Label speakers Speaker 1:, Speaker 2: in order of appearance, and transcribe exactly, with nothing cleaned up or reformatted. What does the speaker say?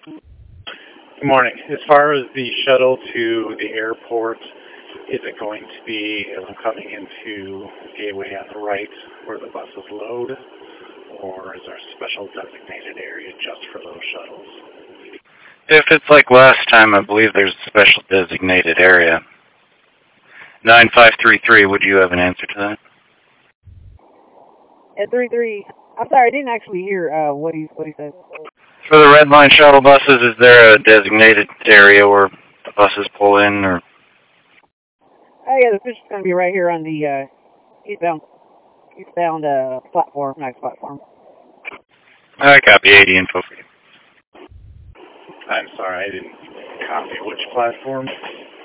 Speaker 1: Good morning. As far as the shuttle to the airport, is it going to be uh, coming into Gateway on the right where the buses load, or is there a special designated area just for those shuttles?
Speaker 2: If it's like last time, I believe there's a special designated area. nine five three three, would you have an answer to that?
Speaker 3: At three three, I'm sorry, I didn't actually hear uh, what he what he said.
Speaker 2: For the Red Line shuttle buses, is there a designated area where the buses pull in, or?
Speaker 3: Oh yeah, the fish is going to be right here on the uh, eastbound eastbound uh, platform, next platform.
Speaker 2: I copy eighty info for you.
Speaker 1: I'm sorry, I didn't copy which platform.